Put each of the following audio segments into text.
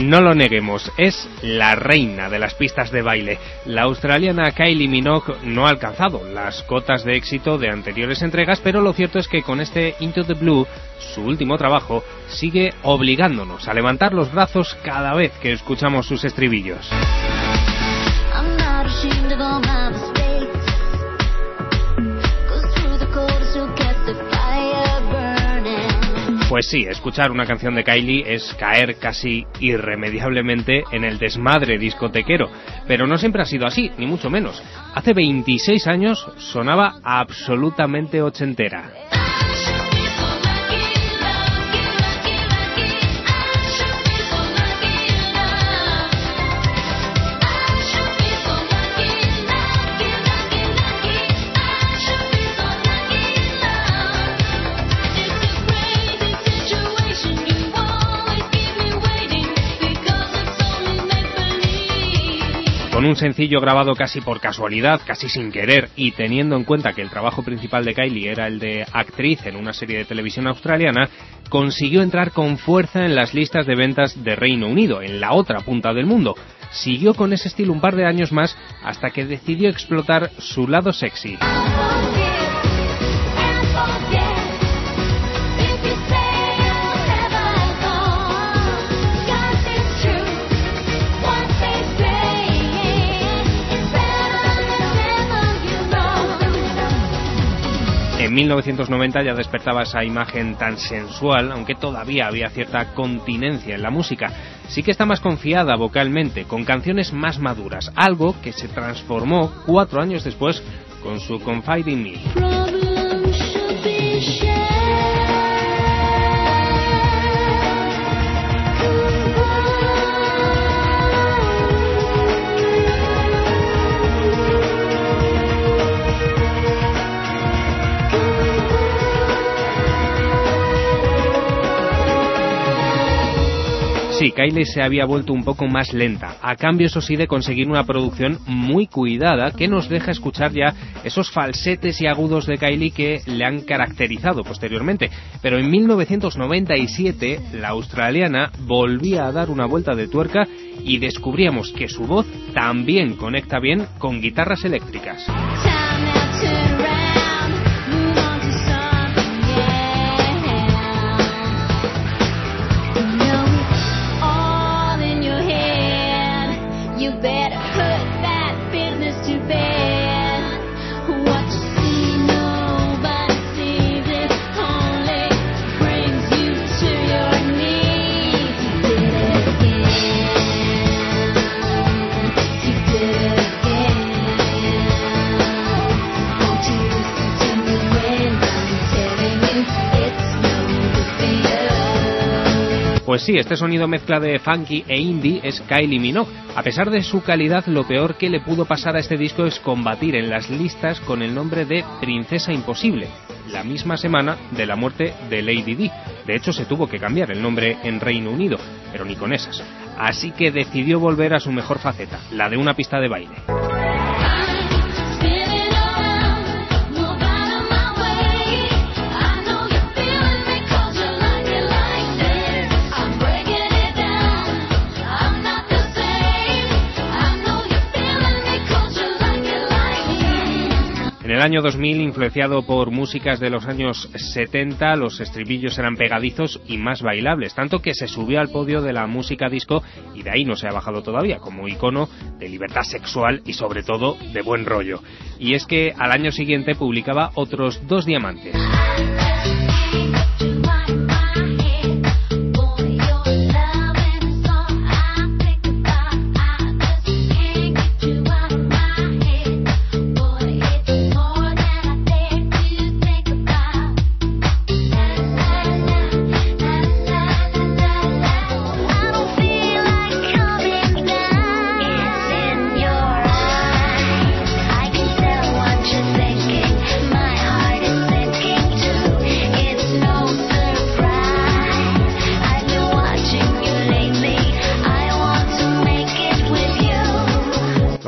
No lo neguemos, es la reina de las pistas de baile. La australiana Kylie Minogue no ha alcanzado las cotas de éxito de anteriores entregas, pero lo cierto es que con este Into the Blue, su último trabajo, sigue obligándonos a levantar los brazos cada vez que escuchamos sus estribillos. Pues sí, escuchar una canción de Kylie es caer casi irremediablemente en el desmadre discotequero, pero no siempre ha sido así, ni mucho menos. Hace 26 años sonaba absolutamente ochentera. Con un sencillo grabado casi por casualidad, casi sin querer, y teniendo en cuenta que el trabajo principal de Kylie era el de actriz en una serie de televisión australiana, consiguió entrar con fuerza en las listas de ventas de Reino Unido, en la otra punta del mundo. Siguió con ese estilo un par de años más hasta que decidió explotar su lado sexy. En 1990 ya despertaba esa imagen tan sensual, aunque todavía había cierta continencia en la música. Sí que está más confiada vocalmente, con canciones más maduras, algo que se transformó 4 años después con su Confide in Me. Sí, Kylie se había vuelto un poco más lenta, a cambio eso sí de conseguir una producción muy cuidada que nos deja escuchar ya esos falsetes y agudos de Kylie que le han caracterizado posteriormente. Pero en 1997 la australiana volvía a dar una vuelta de tuerca y descubríamos que su voz también conecta bien con guitarras eléctricas. Pues sí, este sonido mezcla de funky e indie es Kylie Minogue. A pesar de su calidad, lo peor que le pudo pasar a este disco es combatir en las listas con el nombre de Princesa Imposible, la misma semana de la muerte de Lady Di. De hecho, se tuvo que cambiar el nombre en Reino Unido, pero ni con esas. Así que decidió volver a su mejor faceta, la de una pista de baile. En el año 2000, influenciado por músicas de los años 70, los estribillos eran pegadizos y más bailables, tanto que se subió al podio de la música disco y de ahí no se ha bajado todavía, como icono de libertad sexual y sobre todo de buen rollo. Y es que al año siguiente publicaba otros 2 diamantes.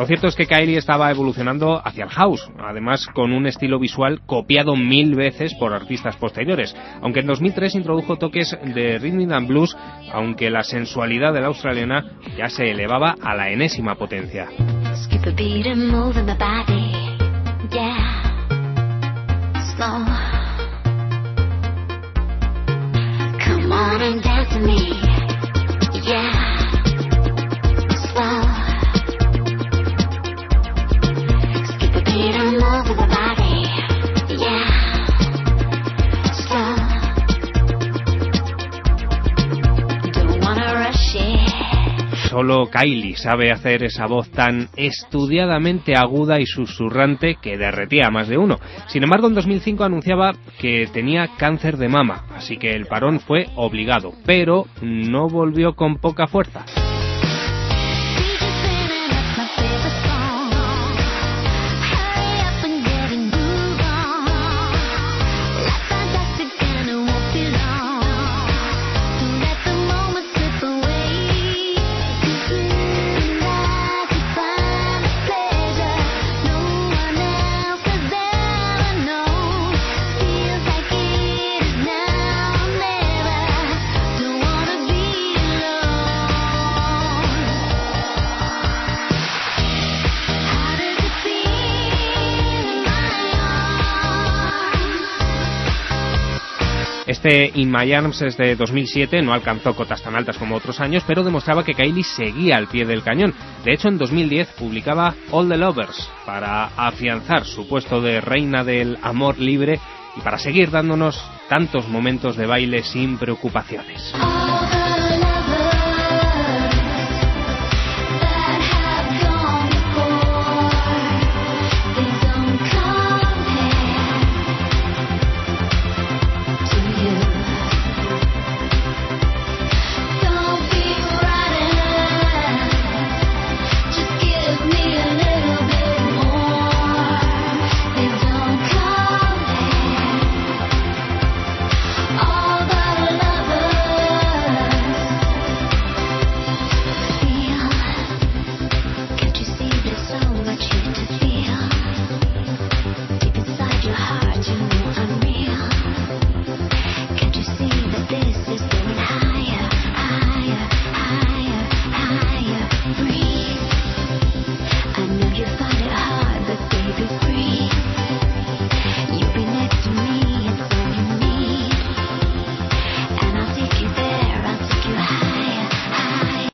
Lo cierto es que Kylie estaba evolucionando hacia el house, además con un estilo visual copiado 1000 veces por artistas posteriores, aunque en 2003 introdujo toques de rhythm and blues, aunque la sensualidad de la australiana ya se elevaba a la enésima potencia. Solo Kylie sabe hacer esa voz tan estudiadamente aguda y susurrante que derretía a más de uno. Sin embargo, en 2005 anunciaba que tenía cáncer de mama, así que el parón fue obligado, pero no volvió con poca fuerza. Este In My Arms es de 2007, no alcanzó cotas tan altas como otros años, pero demostraba que Kylie seguía al pie del cañón. De hecho, en 2010 publicaba All the Lovers para afianzar su puesto de reina del amor libre y para seguir dándonos tantos momentos de baile sin preocupaciones.